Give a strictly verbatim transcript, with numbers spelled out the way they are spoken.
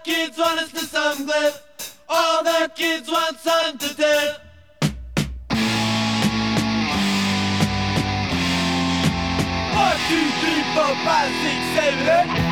kids want us to some glib. All the kids want something to tell. One, two, three, four, five, six, seven, eight.